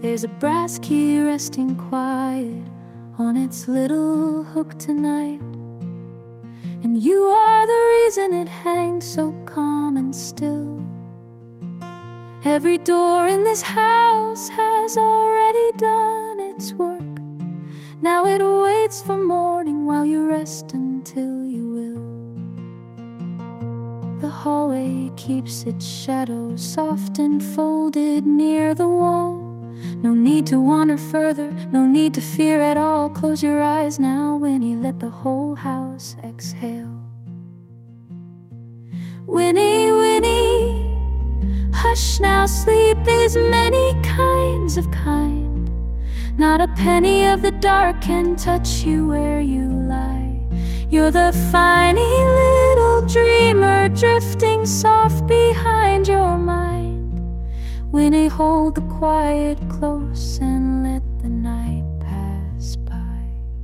There's a brass key resting quiet on its little hook tonight, and you are the reason it hangs so calm and still. Every door in this house has already done its work. Now it waits for morning while you rest until you will. The hallway keeps its shadow soft and folded near the wall. No need to wander further, no need to fear at all. Close your eyes now, Winnie, let the whole house exhale. Winnie, Winnie, hush now, sleep is many kinds of kind. Not a penny of the dark can touch you where you lie. You're the funny little dreamer drifting soft behind your mind. Winnie, hold the quiet close and let the night pass by.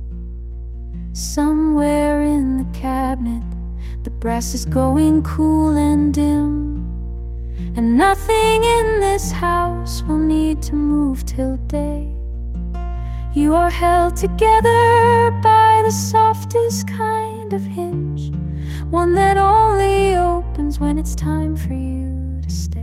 Somewhere in the cabinet, the brass is going cool and dim, and nothing in this house will need to move till day. You are held together by the softest kind of hinge, one that only opens when it's time for you to stay.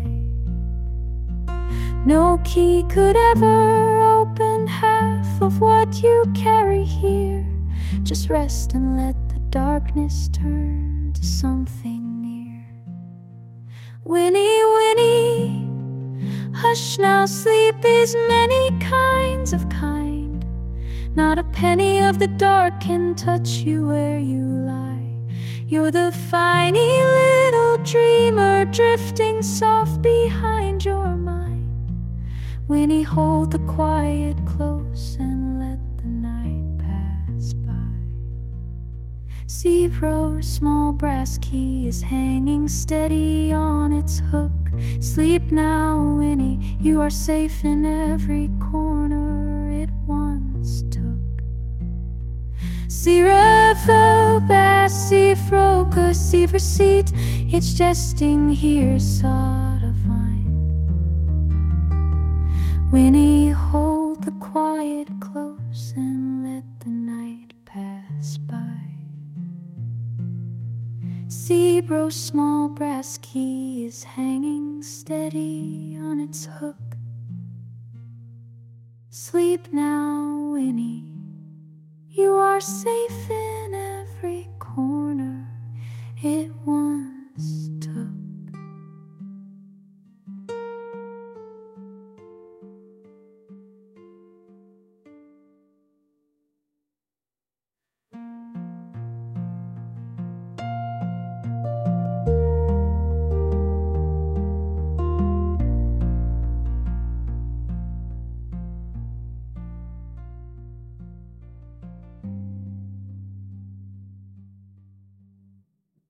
No key could ever open half of what you carry here. Just rest and let the darkness turn to something near. Winnie, Winnie, hush now, sleep is many kinds of kind. Not a penny of the dark can touch you where you lie. You're the funny little dreamer drifting soft behind your mind. Winnie, hold the quiet close and let the night pass by. Zero's small brass key is hanging steady on its hook. Sleep now, Winnie, you are safe in every corner it once took. Zero, bass, zero, receiver seat, it's jesting here, sought to find. Winnie, hold the quiet close and let the night pass by. Zero's small brass key is hanging steady on its hook. Sleep now, Winnie, you are safe in every corner it once